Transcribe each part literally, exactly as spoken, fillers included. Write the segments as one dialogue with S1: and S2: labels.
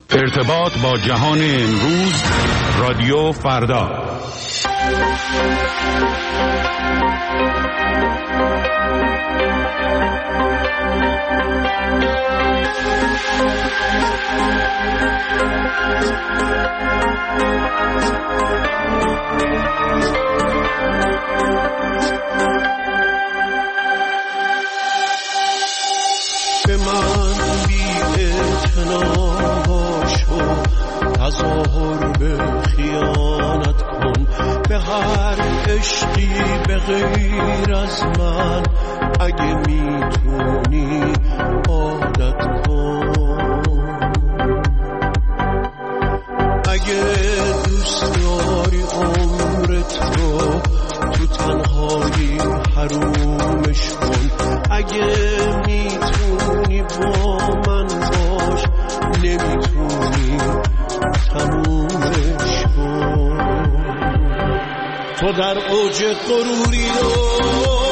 S1: ارتباط با جهان امروز، رادیو فردا.
S2: به من بی اعتنا باش و تظاهر به خیانت کن، به هر عشقی به غیر از من اگه میتونی عادت کن. اگه دوست داری عمرت رو تو تنهایی حرومش کن، اگه میتونی با من باش، نمیتونی تمومش کن. تو در اوج غروری و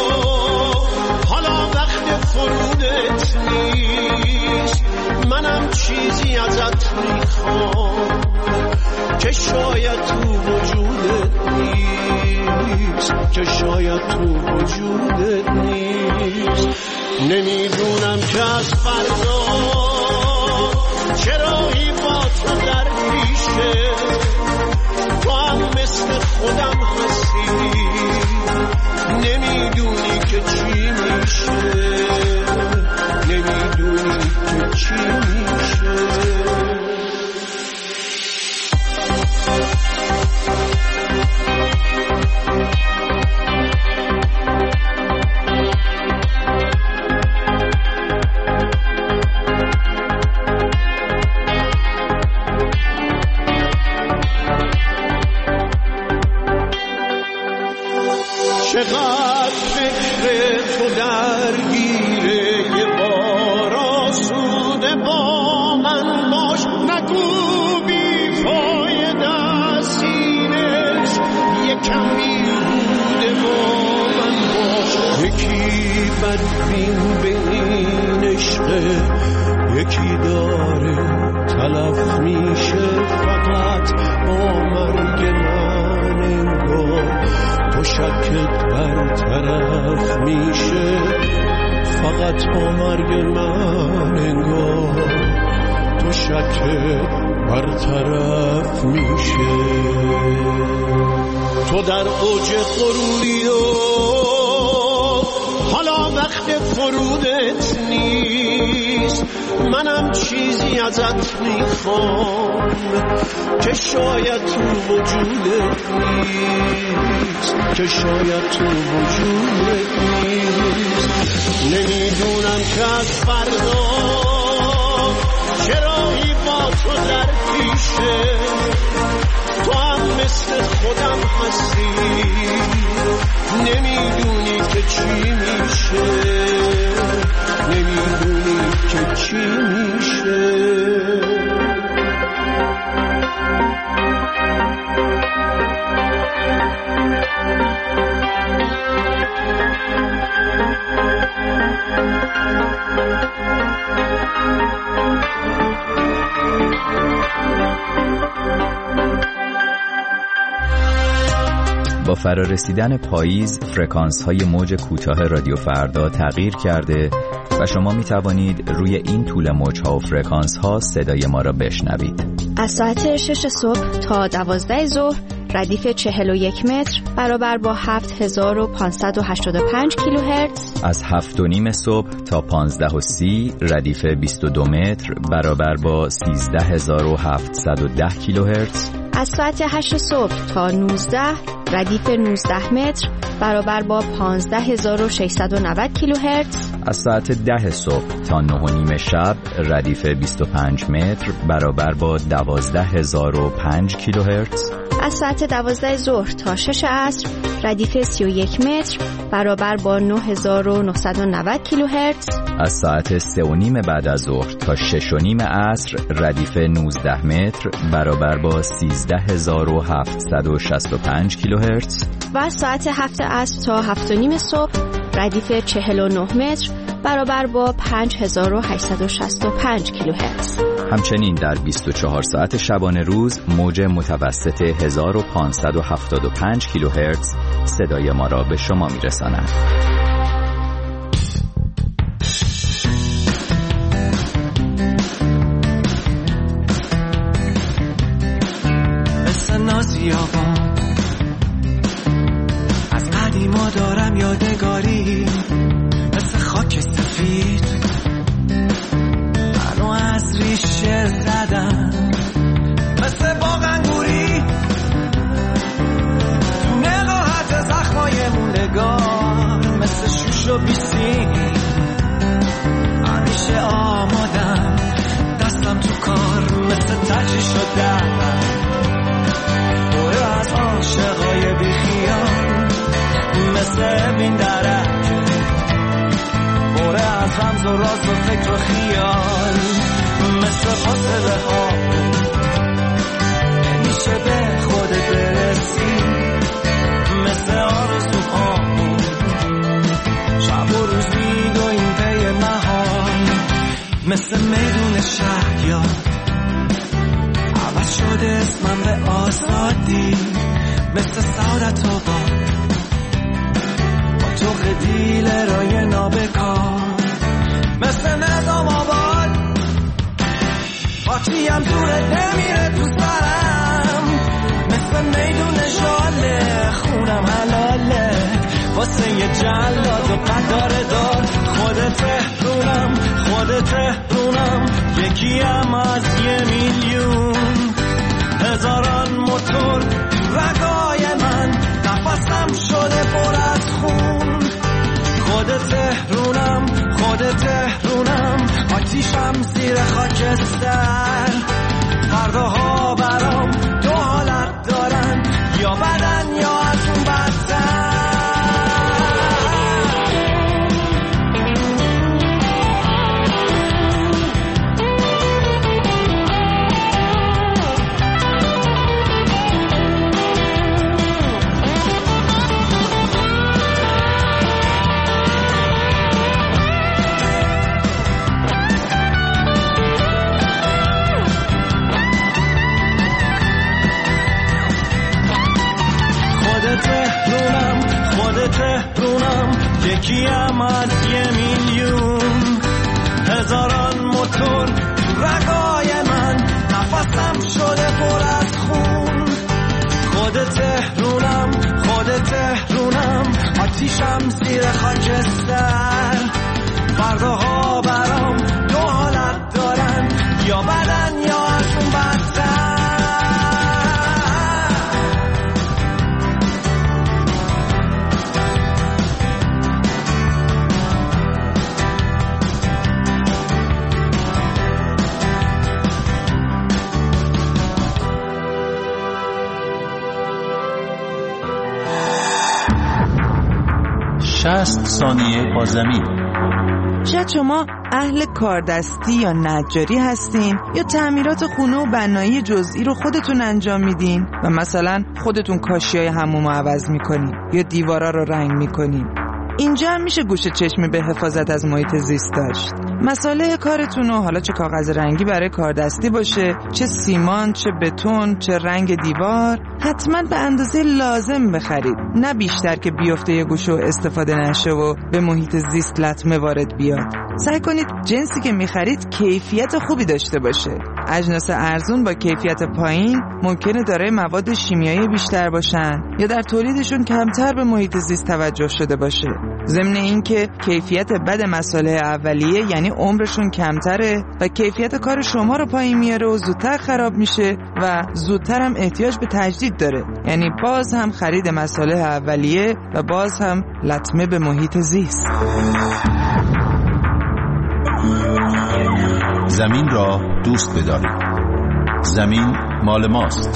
S2: حالا وقت فرودت نیست، منم چیزی ازت میخوام که شاید تو وجودت نیست، که شاید تو وجودت نیست. نمیدونم که از فردا چرایی با تو در پیشه، تو هم مثل خودم هستی، نمیدونی که چی میشه، نمیدونی که چی میشه. چقدر فکر تو درگیره، یه بار آسوده با من باش، نگو بی فایده سینش، یکم بیهوده با من باش. یکی بدبین به این عشقه، یکی داره تلف میشه، فقط با مرگ من انگار تو شکت برطرف میشه، فقط با مرگ من انگار تو شکت برطرف میشه. تو در اوج غروری و حالا وقت فرودت نیست، منم چیزی ازت میخوام که شاید تو وجودت نیست، که شاید تو وجودت نیست. نمیدونم که از فردا چرایی با تو در پیشه، تو هم مثل خودم هستی، نمیدونی که چی میشه، نمیدونی که چی میشه.
S3: با فرارسیدن پاییز، فرکانس های موج کوتاه رادیو فردا تغییر کرده و شما می توانید روی این طول موج ها و فرکانس ها صدای ما را بشنوید.
S4: از ساعت شش صبح تا دوازده ظهر ردیف چهل و یک متر برابر با هفت هزار و پانصد و هشتاد و پنج کیلوهرتز.
S3: از هفت و نیم صبح تا پانزده و سی ردیف بیست و دو متر برابر با سیزده هزار و هفتصد و ده کیلوهرتز.
S4: از ساعت هشت صبح تا نوزده ردیف نوزده متر برابر با پانزده هزار و ششصد و نود کیلوهرتز.
S3: از ساعت ده صبح تا نه و نیم شب ردیف بیست و پنج متر برابر با دوازده هزار و پنج کیلوهرتز.
S4: از ساعت دوازده ظهر تا شش عصر ردیف سی و یک متر برابر با نه هزار و نهصد و نود کیلوهرتز.
S3: از ساعت سه و نیم بعد از ظهر تا شش و نیم عصر ردیف نوزده متر برابر با سیزده هزار و هفتصد و شصت و پنج کیلوهرتز.
S4: و از ساعت هفت عصر تا هفت و نیم صبح ردیف چهل و نه متر برابر با پنج هزار و هشتصد و شصت و پنج کیلوهرتز.
S3: همچنین در بیست و چهار ساعت شبانه روز موج متوسط هزار و پانصد و هفتاد و پنج کیلوهرتز صدای ما را به شما می‌رساند.
S5: مثل نازیابان از قدیما دارم یادگاری، مثل خاک سفید منو از ریشه زدم، مثل باغ انگوری تو نقاهت زخمای موندگار، مثل شوش و بیسی همیشه آمادم، دستم تو کار مثل تجری شدم، بره از عاشقای بیخیال مثل بین درک، بره از رمز و راز و فکر و خیال، مثل فاصله ها نمیشه به خودت برسی، مثل آرزوها شب و روز میدویم پی محال، مثل میدون شهریار عوض شده اسمم به آزادی، مثل سعادت و با با تو خدیل رای نابکار، مثل نظام آباد پاکیم دوره نمیره تو سرم، مثل میدون شاله خونم حلاله واسه یه جلاد و قدار دار، خود تهرونم خود تهرونم یکیم از یه میلیون، هزاران موتور رگای من نفسم شده پر از خون، خود تهرونم خود تهرونم آتیشم زیر خاکستر، فرداها برام دو حالت دارن، یا بدن یا از اون بدتر. تهرونم یکیم از یه میلیون، هزاران موتور رگای من نفسم شده پر از خون، خود تهرونم خود تهرونم آتیشم زیر خاکستر، فرداها برام دو حالت دارن، یا بدن یا از اون بدتر.
S6: شصت ثانیه با زمین.
S7: شاید شما اهل کاردستی یا نجاری هستین یا تعمیرات خونه و بنایی جزئی رو خودتون انجام میدین و مثلا خودتون کاشیای حموم رو عوض میکنین یا دیوارا رو رنگ میکنین. اینجا هم میشه گوشه چشمی به حفاظت از محیط زیست داشت. مساله کارتون رو، حالا چه کاغذ رنگی برای کاردستی باشه، چه سیمان، چه بتون، چه رنگ دیوار، حتما به اندازه لازم بخرید، نه بیشتر که بیفته یه گوشه و استفاده نشه و به محیط زیست لطمه وارد بیاد. سعی کنید جنسی که میخرید کیفیت خوبی داشته باشه. اجناس ارزون با کیفیت پایین ممکنه دارای مواد شیمیایی بیشتر باشن یا در تولیدشون کمتر به محیط زیست توجه شده باشه. ضمن این که کیفیت بد مساله اولیه یعنی عمرشون کمتره و کیفیت کار شما رو پایین میاره و زودتر خراب میشه و زودتر هم احتیاج به تجدید داره، یعنی باز هم خرید مساله اولیه و باز هم لطمه به محیط زیست.
S6: زمین را دوست بدارید. زمین مال ماست.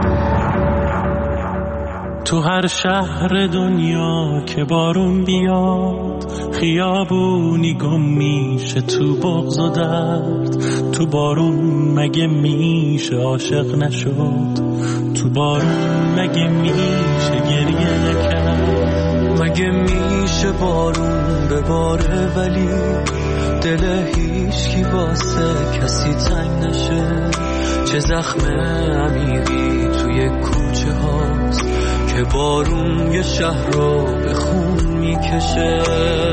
S8: تو هر شهر دنیا که بارون بیاد، خیابونی گم میشه تو بغض و درد. تو بارون مگه میشه عاشق نشد؟ تو بارون مگه میشه گریه نکرد؟
S5: مگه میشه بارون بباره ولی دل هیچ کی واسه کسی تنگ نشه، چه زخم عمیقی توی کوچه هاست که بارون یه شهر رو به خون میکشه.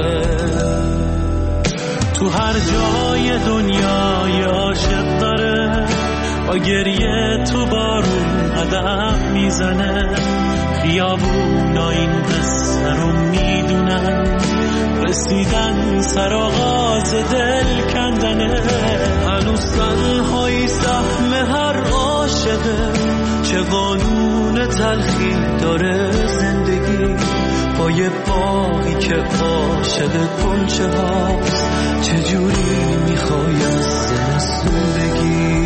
S5: تو هر جای دنیای عاشق داره، با گریه تو بارون قدم میزنه. خیابونا این قصه رو میدونن، رسیدن سر آغاز دل کندنه. هنوز تنهایی سهم هر عاشقه، چه قانون تلخی داره زندگی. با یه باقی که عاشق کنچه هاست، چجوری میخوای از زمستون بگی؟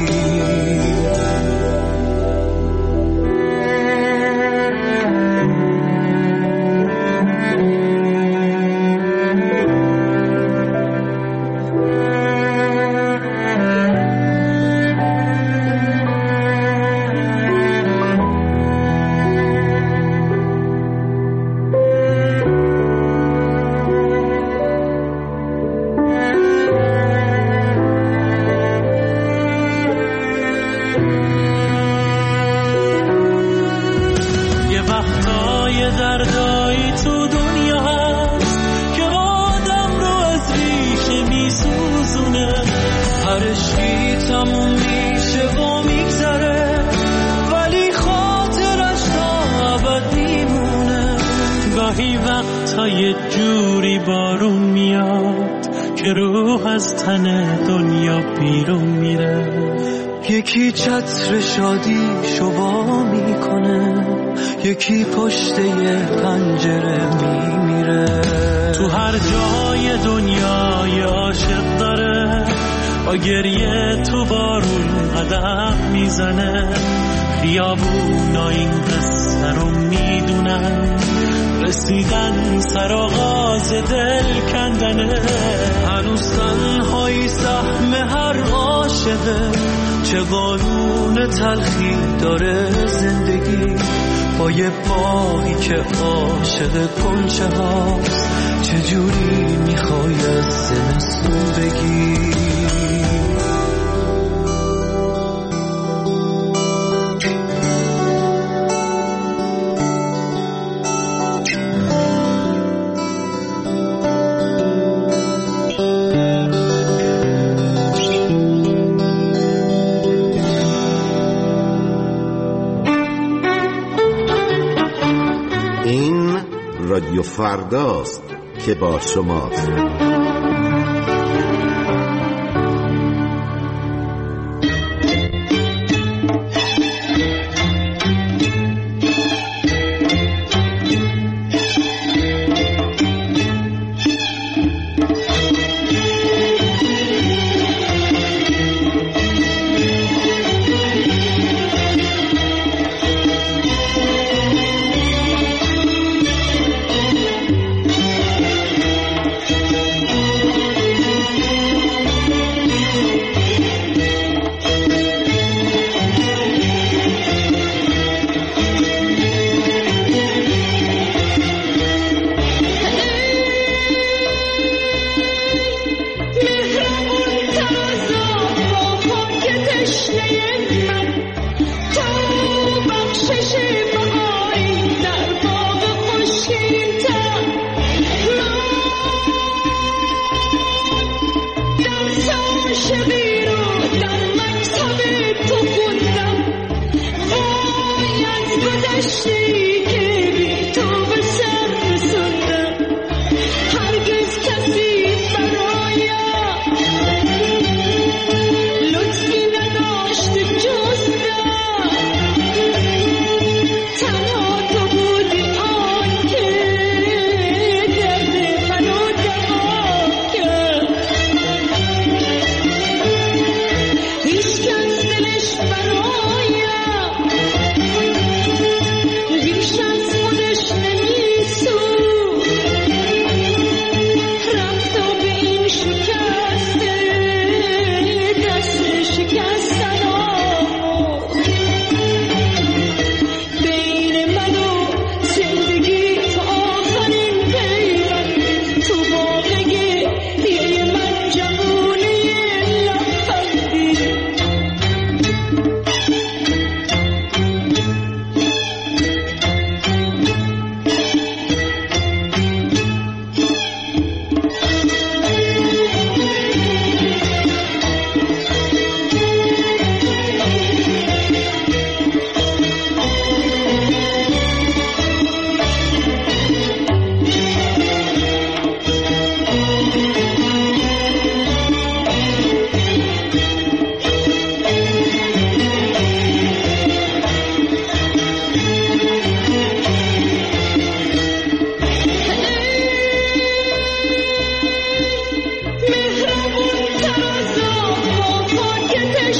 S8: یه جوری بارون میاد که روح از تن دنیا بیرون میره.
S5: یکی چتر شادی شوا میکنه، یکی پشت یه پنجره میمیره.
S8: تو هر جای دنیا یه عاشق داره، با گریه تو بارون قدم میزنه. خیابونا این قصه رو میدونن، رسیدن سر آغاز دل کندنه.
S5: هنوز تنهایی سهم هر عاشقه، چه قانون تلخی داره زندگی. با یه باقی که عاشق کنچه هاست، چجوری میخوای از زمستون بگی؟
S9: رادیو فرداست که با شماست.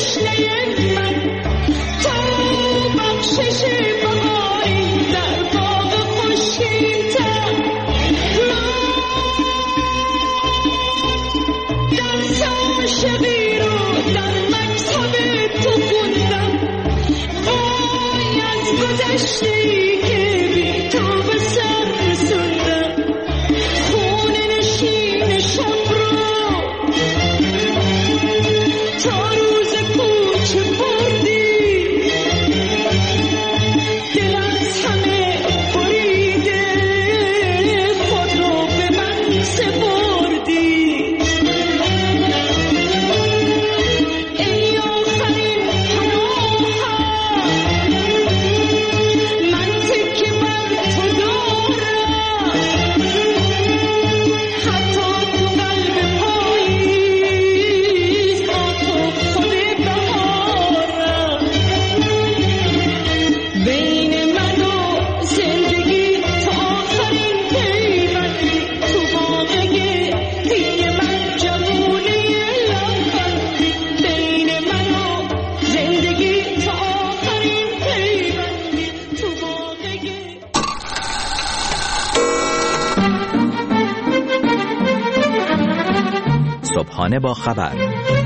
S3: صبحانه با خبر،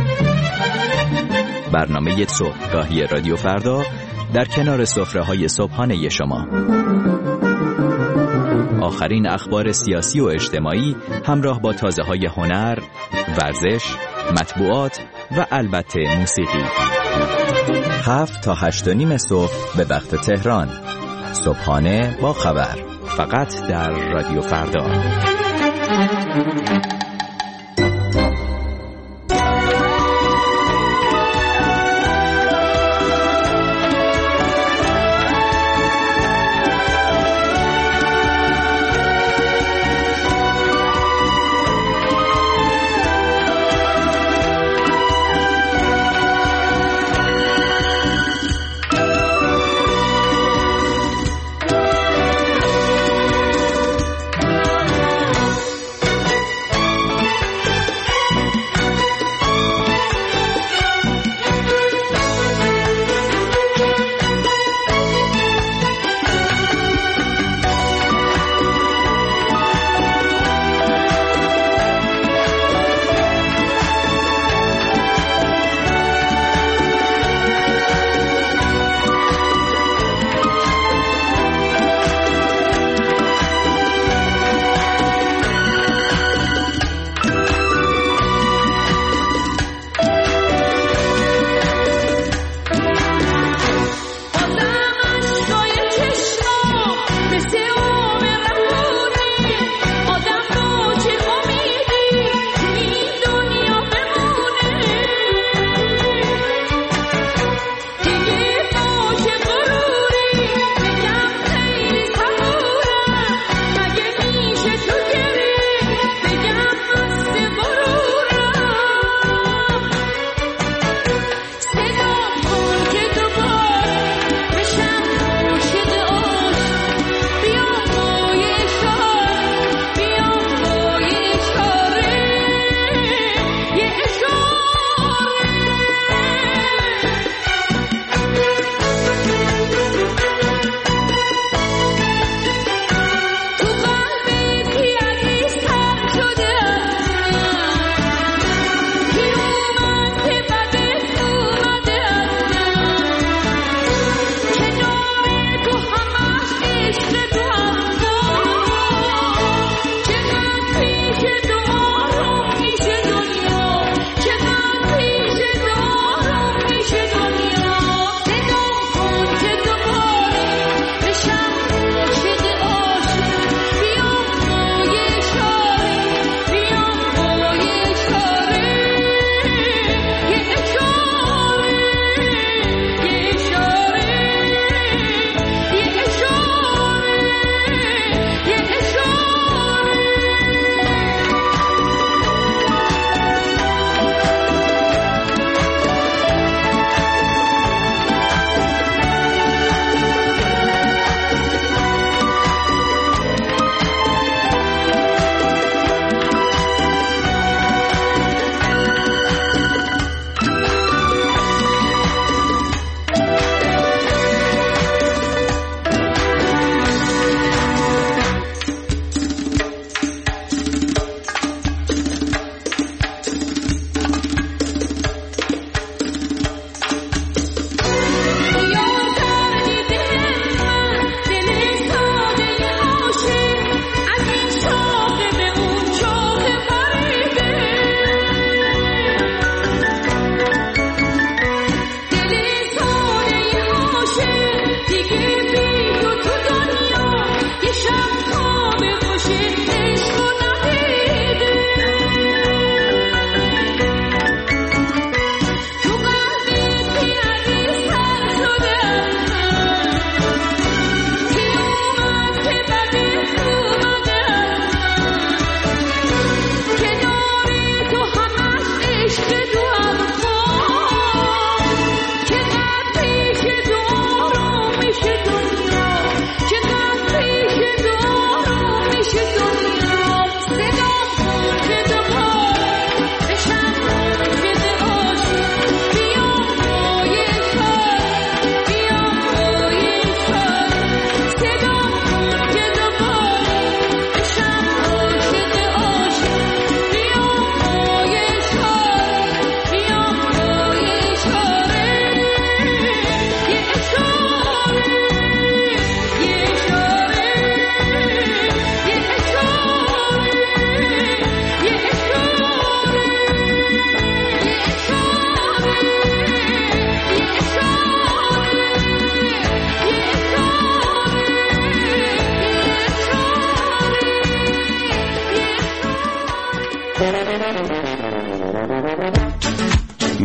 S3: برنامه صبحگاهی رادیو فردا در کنار سفره‌های صبحانه شما. آخرین اخبار سیاسی و اجتماعی همراه با تازه‌های هنر، ورزش، مطبوعات و البته موسیقی. هفت تا هشت و نیم صبح به وقت تهران. صبحانه با خبر، فقط در رادیو فردا.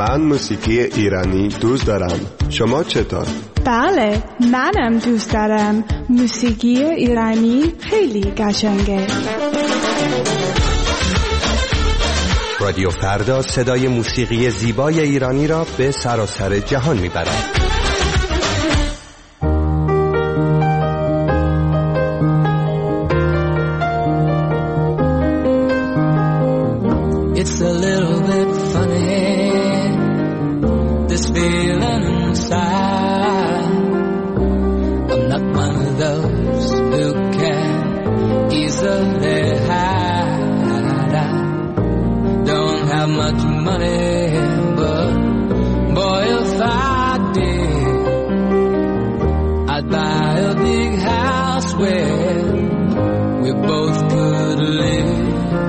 S10: من موسیقی ایرانی دوست دارم. شما چطور؟
S11: بله، منم دوست دارم. موسیقی ایرانی خیلی قشنگه.
S12: رادیو فردا صدای موسیقی زیبای ایرانی را به سراسر جهان میبرد.
S5: It's a little bit funny, this feeling inside. I'm not one of those who can easily hide. I don't have much money, but boy, if I did, I'd buy a big house where we both could live.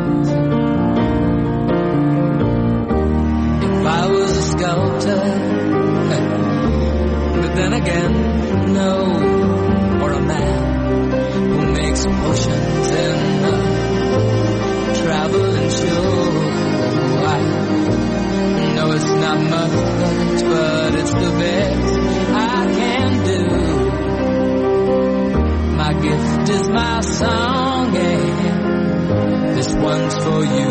S5: I was a sculptor, but then again, no, or a man who makes potions in a traveling show. I know it's not much, but it's the best I can do. My gift is my song, and this one's for you.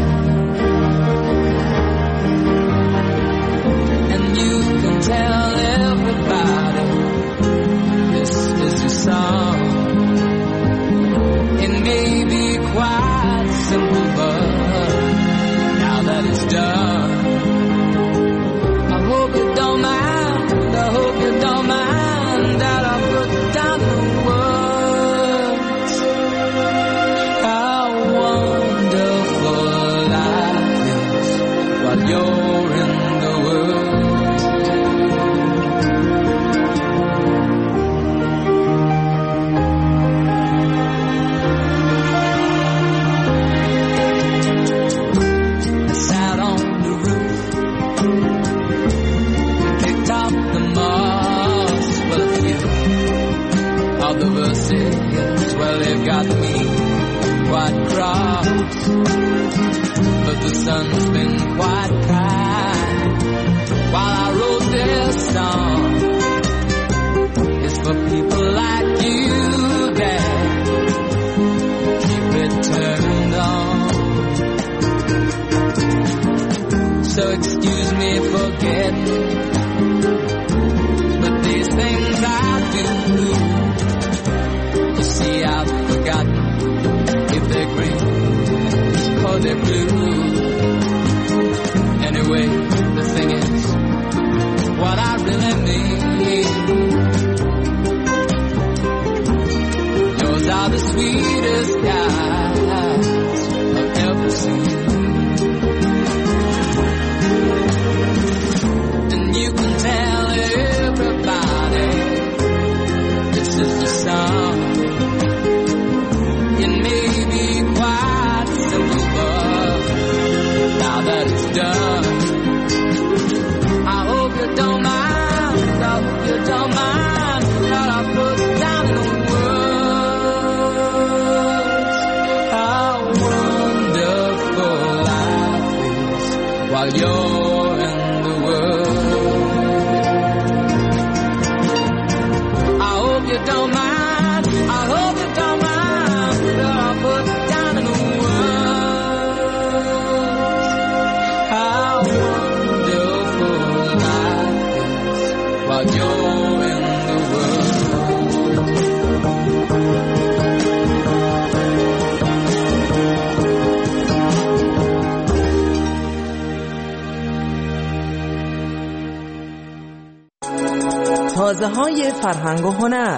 S5: Tell everybody this is your song. It may be quite simple, but now that it's done, I hope you don't mind, I hope you don't mind that I put down the words. How wonderful life is while you're in the world. Well, they've got me quite cross, but the sun's been quite kind while I wrote this song. It's for people like you that keep it turned on. So excuse me for getting, but these things I do, see, I've forgotten if they're green or they're blue. Anyway, the thing is, what I really mean, yours are the sweetest eyes I've ever seen. And you can tell everybody this is the song. That it's done. I hope you don't mind, I hope you don't mind that I put down in words how wonderful life is while you're in the world. I hope you don't mind, I hope you don't mind that I put down in words while you're in the world.
S7: تازه های فرهنگ و هنر.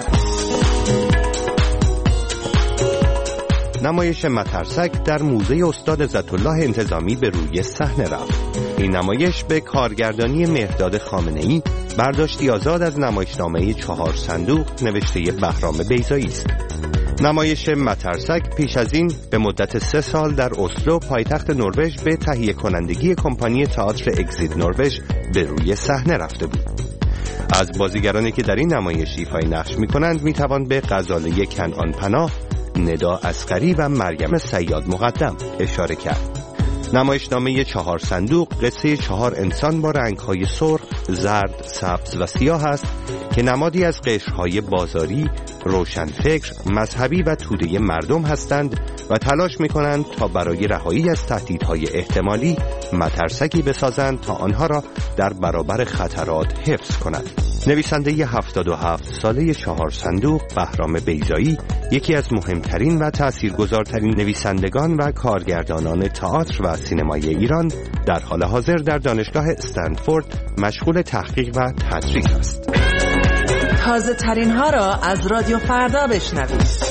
S12: نمایش مترسک در موزه استاد عزت‌الله انتظامی به روی صحنه رفت. این نمایش به کارگردانی مهرداد خامنه‌ای برداشتی آزاد از نمایشنامه چهار صندوق نوشته بهرام بیضایی است. نمایش مترسک پیش از این به مدت سه سال در اسلو پایتخت نروژ به تهیه کنندگی کمپانی تئاتر اگزیت نروژ به روی صحنه رفته بود. از بازیگرانی که در این نمایش ایفای نقش می‌کنند می‌توان به غزاله کنعان پناه، ندا اصغری و مریم صیاد مقدم اشاره کرد. نمایشنامه چهار صندوق قصه چهار انسان با رنگ‌های سرخ، زرد، سبز و سیاه است که نمادی از قشرهای بازاری، روشنفکر، مذهبی و توده مردم هستند و تلاش می‌کنند تا برای رهایی از تهدیدهای احتمالی مترسکی بسازند تا آنها را در برابر خطرات حفظ کنند. نویسنده هفتاد و هفت ساله چهار صندوق بهرام بیضایی یکی از مهمترین و تاثیرگذارترین نویسندگان و کارگردانان تئاتر و سینمای ایران در حال حاضر در دانشگاه استنفورد مشغول تحقیق و تدریس است.
S7: تازه ترین ها را از رادیو فردا بشنوید.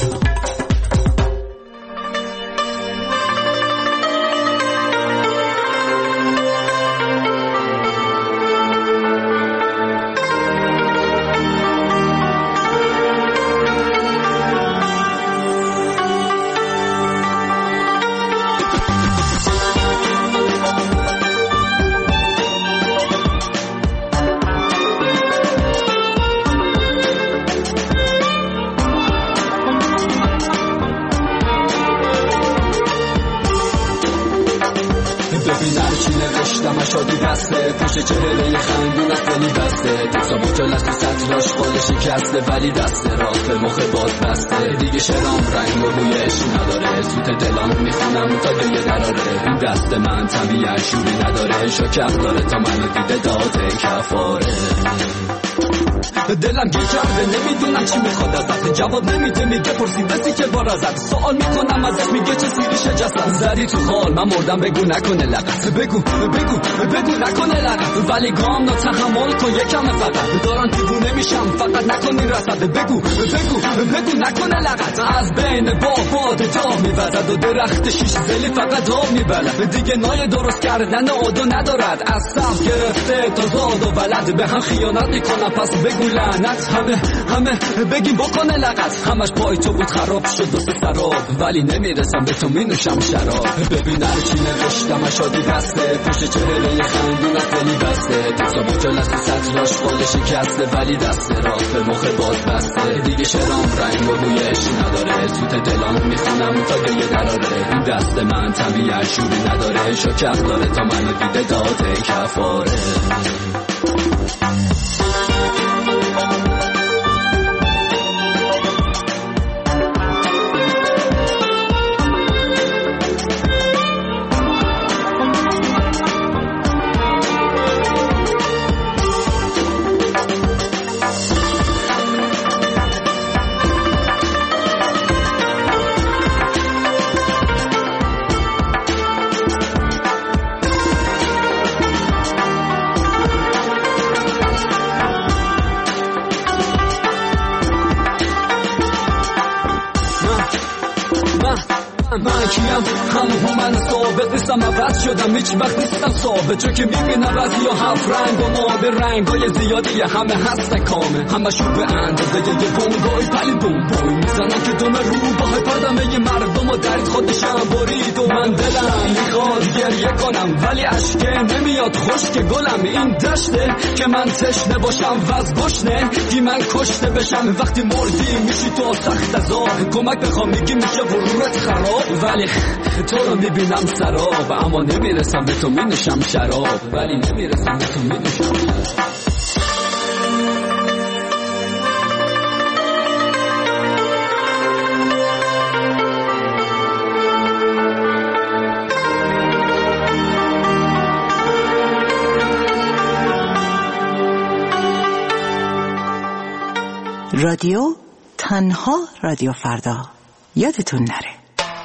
S13: چهره خندون از دلی بسته تکسا بوتل از تو سطراش خال شکسته ولی دست راست به مخ باز بسته دیگه شرام رنگ و بویش نداره سوت دلام میخونم تا دیگه دراره این دست من طبیعت شوری نداره شاکر داره تا منو دیده داده کفاره دلم گیر کرده نمیدونم چی میخواد ازت جواب نمیده میگه پرسیدسی که بار ازت سوال میکنم ازش میگه چه سیری شجستم زدی تو حال من مردم بگو نکنه لغت بگو بگو بگو نکنه لغت ولی گام نا تحمل کن یکم فقط دارن دیوونه میشم فقط نکنین رسد بگو بگو بگو نکنه لغت از بین با باد تا میوزد و درخت شیش زلی فقط آب میبلد دیگه نای درست کردن آدو ندارد از سم گرفته تا زاد و ولد به هم خیانت میکنم پس بگو لعنت همه همه بگیم بکنه لغت همش پای تو بود خراب شد دوست سراب ولی نمیرسم به تو مینوشم شراب ببین هر چی نوشتم شادی بسته پشت چهره خندون از دلی بسته تکسا بوتل از تو سطراش خال شکسته ولی دست راست به مخ باز بسته دیگه شرام رنگ و بویش نداره سوت دلام میخونم تا دیگه دراره این دست من طبیعت شوری نداره شاکر داره تا منو دیده داده کفاره من کیم همون من ثابت نیستم عوض شدم هیچ وقت نیستم ثابت چون که میبینم از یا هفت رنگ و ما به رنگای زیادی همه هستن کامه همه شو به اندازه یه بومبای پلی بومبای میزنم که دوم رو با پردمه مردم و درد خودشم برید و من دلم میخواد گریه کنم ولی اشکه نمیاد خشک گلم این دشته که من تشنه باشم وز گشنه که من کشته بشم وقتی مردی میشی تو سخت ازا کمک بخوام میگی میشه ورورت خراب ولی تو رو میبینم سراب اما نمیرسم به تو مینوشم شراب ولی نمیرسم به تو مینوشم شراب
S7: رادیو تنها رادیو فردا یادتون نره.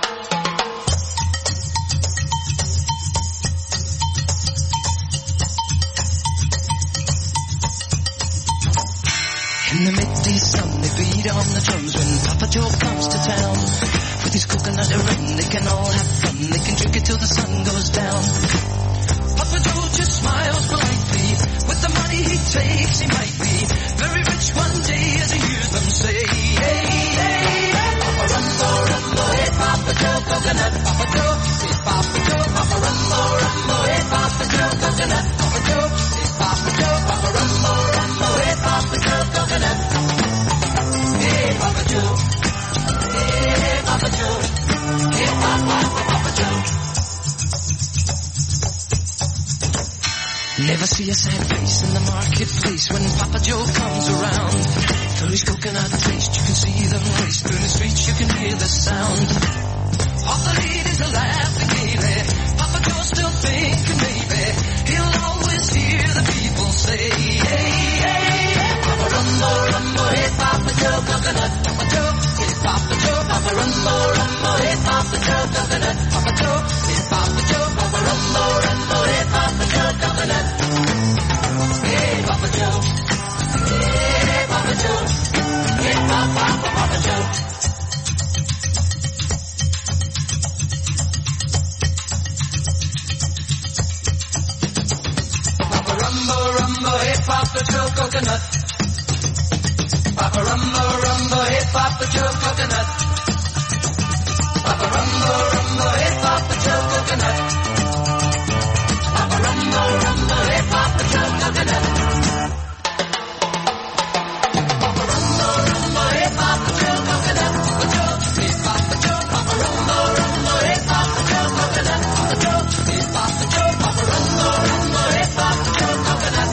S14: In the midday sun, they beat on the drums when Papa Joe comes to town. With his coconut rum, they can all have fun. They can drink it till the sun goes down. Papa Joe just smiles politely. With the money he takes, he might be very rich one day as he hears them say, hey, hey, hey, Papa Rumbo, Rumbo, hey, Papa Joe, coconut, Papa Joe, hey, Papa Joe, Papa Rumbo, Rumbo, hey, Papa Joe, coconut, Papa Joe, hey, Papa Joe, Papa Rumbo, Rumbo, hey, Papa Joe, coconut, hey, Papa Joe, hey, Papa Joe, hey, Papa, Papa Joe. Never see a sad face in the marketplace when Papa Joe comes around. Through his coconut taste, you can see them race through the streets, you can hear the sound. All the ladies are laughing gaily. Papa Joe's still thinking maybe he'll always hear the people say, hey, hey, hey, Papa Rumbo, Rumbo, hey, Papa Joe, coconut, Papa Joe, hey, Papa Joe, Papa Rumbo, Rumbo, hey, Papa Joe, coconut, Papa Joe, hey, Papa Joe, Papa Rumbo, Rumbo, hey, Papa Joe, coconut, hey, Papa Joe, hey, Papa Joe, hey, Papa, Papa, Papa Joe. Papa Joe coconut. Papa Rumbo Rumbo, hey Papa Joe coconut. Papa Rumbo Rumbo, hey Papa Joe coconut. Papa Rumbo Rumbo, hey Papa Joe coconut. Papa Rumbo Rumbo, hey Papa Joe coconut. Papa Joe, hey Papa Joe, Papa Rumbo Rumbo, hey Papa Joe coconut. Papa Joe, hey Papa Joe, Papa Rumbo Rumbo, hey Papa Joe coconut.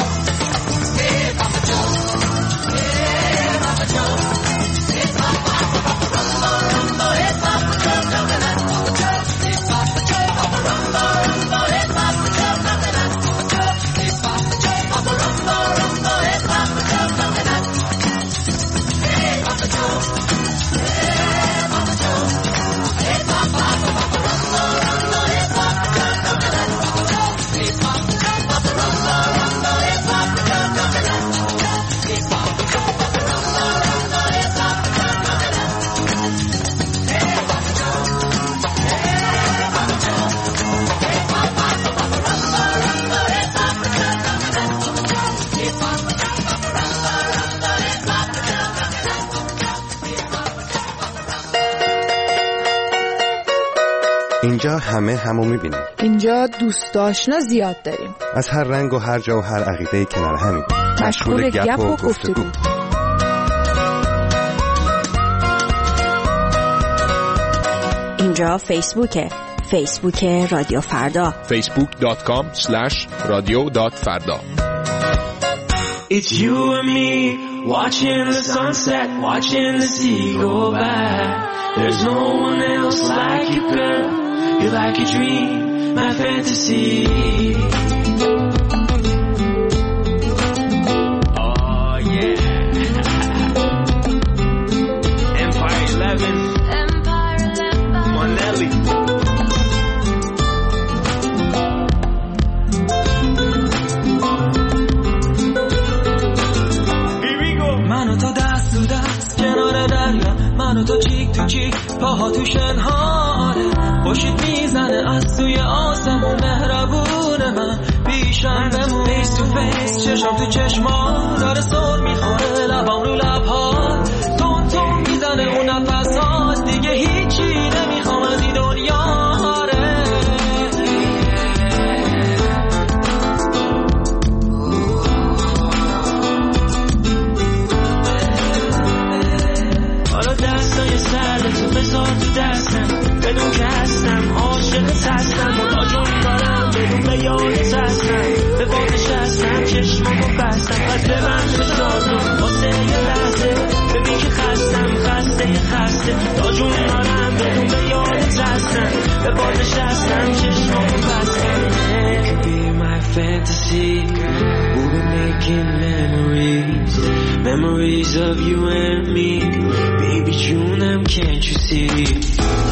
S12: اینجا همه همو میبینیم.
S11: اینجا دوست آشنا زیاد داریم.
S12: از هر رنگ و هر جا و هر عقیده کنار همیم.
S11: مشغول گپ و گفتگو.
S4: اینجا فیسبوکه. فیسبوک رادیو فردا.
S15: فیسبوک دات کام اسلش رادیو دات فردا.
S8: It's you and me watching the sunset, watching the sea go by. There's no one else like you, girl. You're like a dream, my fantasy. Oh yeah. Empire eleven. Empire eleven. Monelli. Here we go.
S5: منو تا دست تو دست کنار دریا، منو تا چیک تو چیک پاها تو شنهاره، خوشید میزنه از توی آسمون، مهربونه من پیشم بمون، فیس تو فیس چشم تو چشما، داره سر میخوره لبام رو لبها، تون تون میزنه اون نفسات، دیگه هیچی نمیخوام از این دنیا. بذار تو دستم بدون که هستم عاشقت هستم، تا جون دارم بدون به یادت هستم، به بادش هستم چشمامو بستم، از ببند بسازم واسه یه لحظه، ببین که خستم خسته خسته، تا جون دارم بدون به یادت هستم، به بادش هستم چشمامو بستم. Be my fantasy, we'll be making memories, memories of you and me, baby جونم can't you see.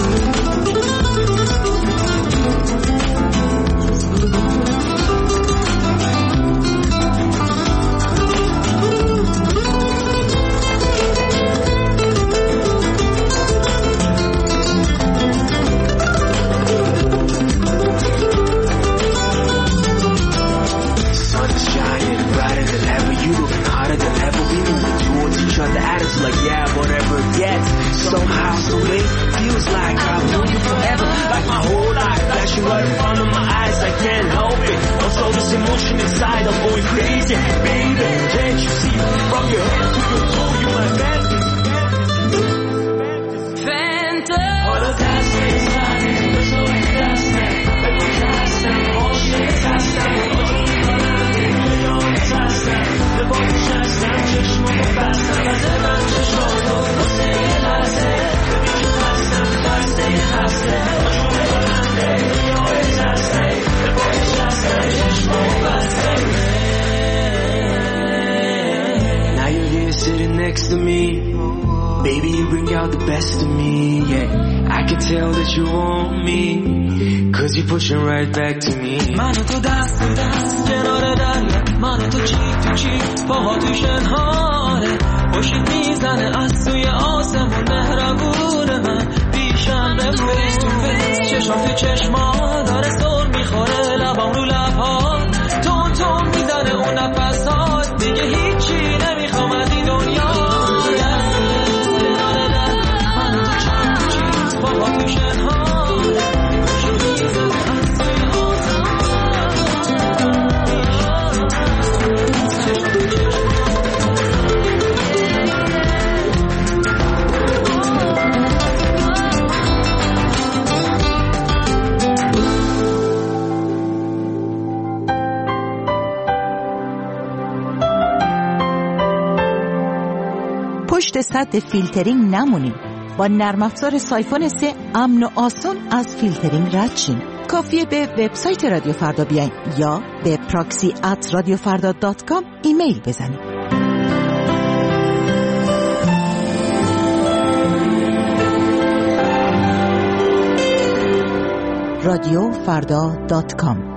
S5: Like yeah, whatever it gets, somehow, some way, feels like I've known you forever, like my whole life, flashing right in front of my eyes, I can't help it, also this emotion inside, I'm going crazy, baby, can't you see, from your head to your toe, you my fantasy, fantasy, all of that's inside, there's no fantasy, but we got some, all shit, that's not, next to me. Baby, you bring out the best of me, yeah. I can tell that you want me, cause you're pushing right back to me. من و تو دست تو دست کنار دریا، من و تو چیک تو چیک پاها تو شنهاره، خوشید میزنه از سوی آسمون مهربون من، پیشم به فیس تو فیس چشم تو چشما داره سر میخوره، لبام رو لبها تون تون میزنه اون نفسات، دیگه هیچی نمیخوام از این دنیا.
S16: پشت سد فیلترینگ نمونیم. با نرم افزار سایفون سه امن و آسون از فیلترینگ رد شین. کافیه به وبسایت رادیو فردا بیاین یا به پراکسی ات رادیو فردا دات کام ایمیل بزنید. رادیو فردا دات کام.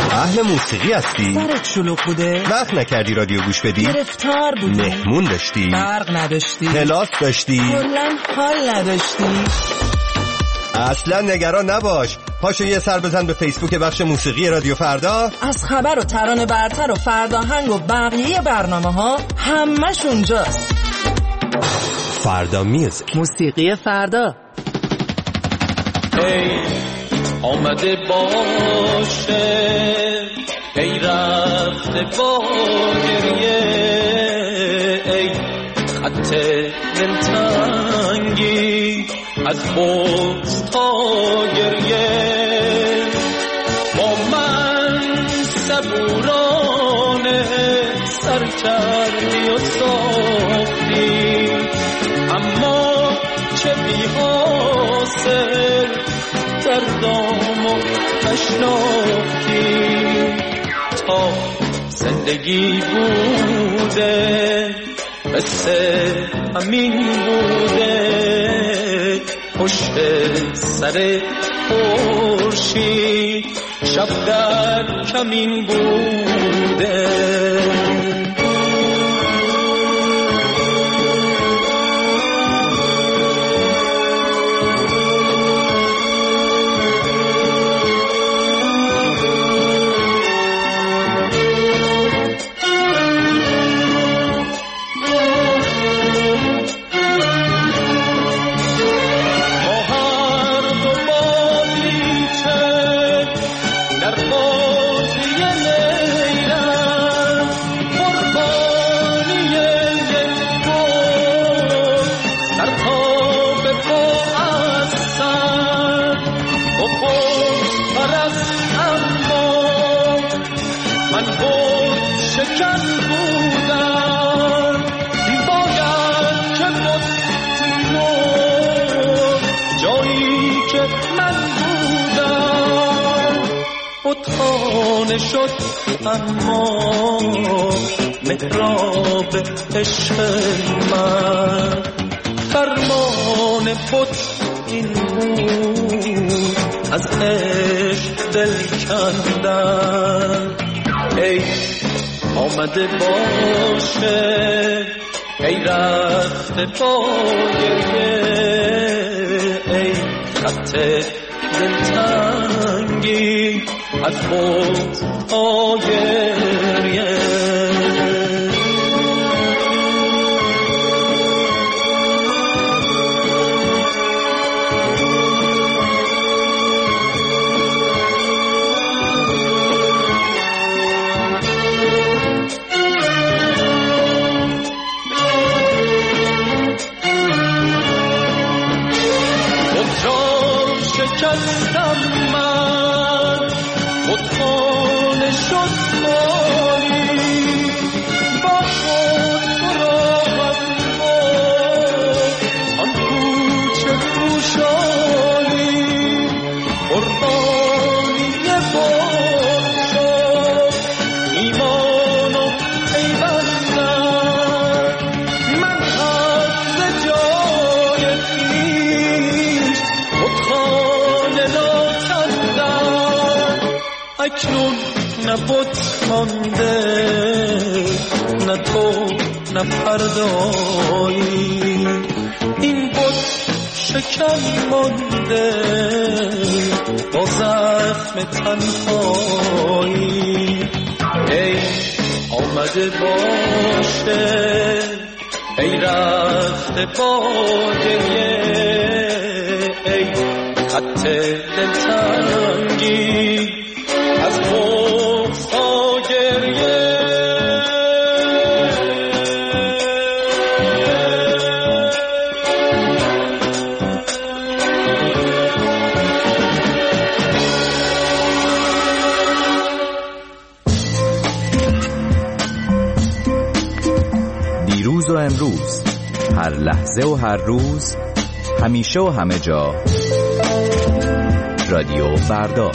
S12: اهل موسیقی هستی؟
S7: سرت شلوغ بوده؟
S12: وقت نکردی رادیو گوش بدی؟
S7: گرفتار بودی؟
S12: مهمون داشتی؟
S7: برق نداشتی؟
S12: کلاس داشتی؟
S7: کلاً حال نداشتی؟
S12: اصلا نگران نباش، پاشو یه سر بزن به فیسبوک بخش موسیقی رادیو فردا.
S7: از خبر و ترانه برتر و فرداهنگ و بقیه برنامه ها همش اونجاست.
S12: فردا میوزیک،
S7: موسیقی فردا.
S13: ای آمده باشه، ای رفته با گریه، ای خط دلتنگی از بغض تا گریه، با من صبورانه سر کردی و ساختی، اما چه بی حاصل دردامو نشناختی. تا زندگی بوده قصه همین بوده، پشت سر خورشید شب در کمین بوده. خانه شد اما محراب عشق من، فرمان بود این بود از عشق دل کندن. ای آمده باشه، ای رفته با گریه، ای خط دلتنگی از بغض تا گریه. شکستم من، خودخانه شد خالی، با خود براهم آن کوچه خوشحالی، قربانی بار شد ایمان و پیوندم. من از جای خویش خودخانه را کندم، اکنون نه بت مانده، نه تو نه فردایی، این بت شکن مانده با زخم تنهایی. ای آمده باشه، ای رفته با گریه، ای خط دلتنگی از بغض تا گریه.
S3: دیروز و امروز، هر لحظه و هر روز، همیشه و همه جا، رادیو فردا.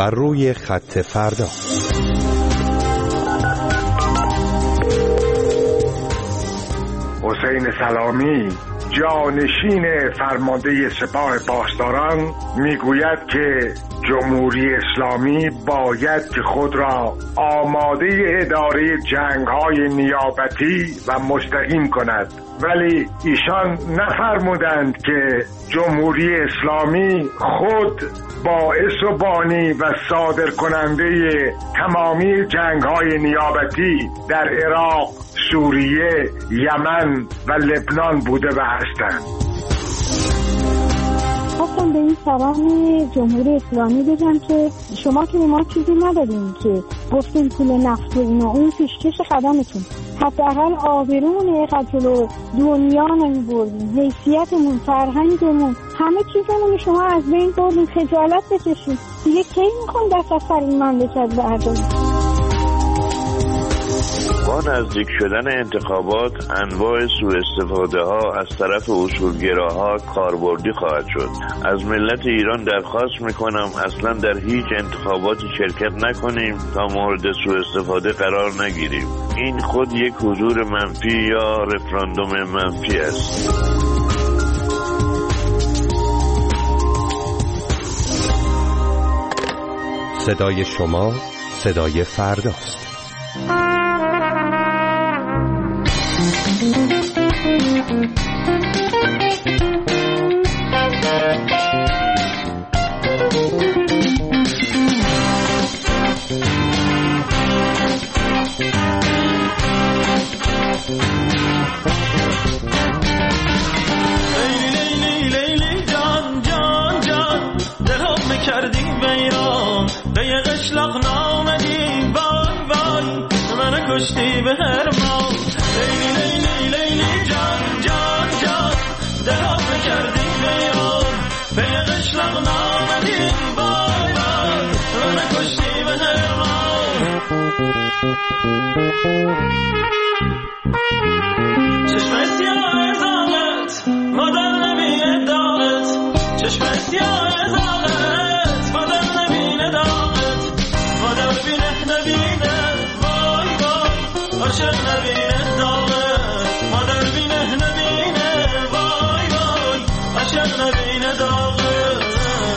S12: بر روی خط فردا.
S17: حسین سلامی جانشین فرمانده سپاه پاسداران میگوید که جمهوری اسلامی باید که خود را آماده اداره جنگ‌های نیابتی و مستقیم کند، ولی ایشان نفرمودند که جمهوری اسلامی خود باعث و بانی و صادر کننده تمامی جنگ‌های نیابتی در عراق، سوریه، یمن و لبنان بوده و هستند.
S18: خواستم به این سران جمهوری اسلامی بگم که شما که ما چیزی ندادیم که گفتیم پول نفت و اینا، اون پیشکش قدمتون، حداقل آبرون قتل دنیا نمیبردیم، حیثیتمون، فرهنگمون، همه چیزمون شما از بین بردیم، خجالت بکشیم دیگه. کی میخوام دست از سر این مملکت برداریم؟
S19: با نزدیک شدن انتخابات انواع سوء استفاده ها از طرف اصولگراها کاربردی خواهد شد. از ملت ایران درخواست میکنم اصلا در هیچ انتخاباتی شرکت نکنیم تا مورد سوء استفاده قرار نگیریم. این خود یک حضور منفی یا رفراندوم منفی است.
S12: صدای شما صدای فرداست.
S8: کردی بیران به یه قشلاق نامدی، وای وای من کشتی به هرمان. لیلی لیلی لیلی جان جان جان دلم کردی بیران به یه قشلاق نامدی، وای وای من کشتی به هرمان. چشم سیاه زاغت مادر نبینه داغت، چشم سیاه زاغت عاشق نبینه داغت، مادر بینه نبینه، وای وای عاشق نبینه داغت.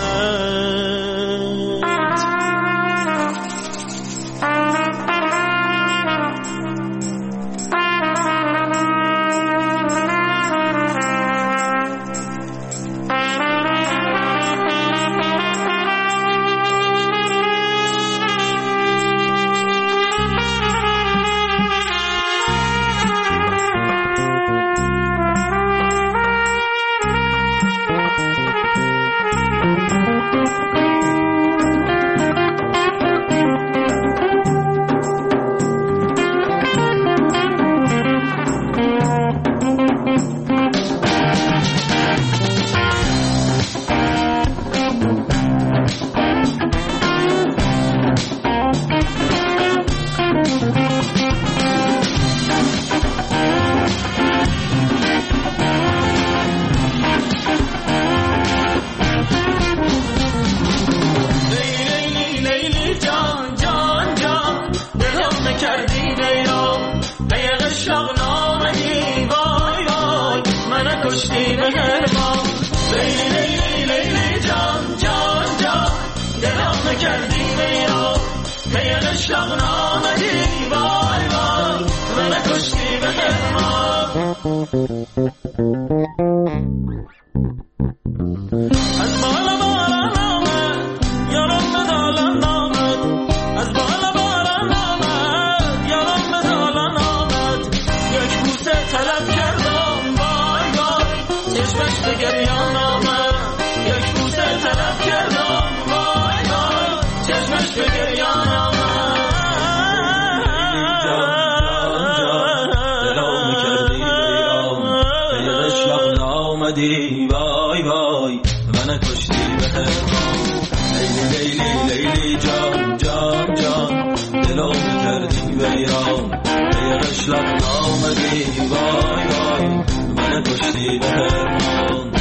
S8: وای وای من کشتی به هرمان. لیلی لیلی لیلی جان جان جان دلو کردی ویران، به یه قشلاق نامدی، وای وای من کشتی به هرمان.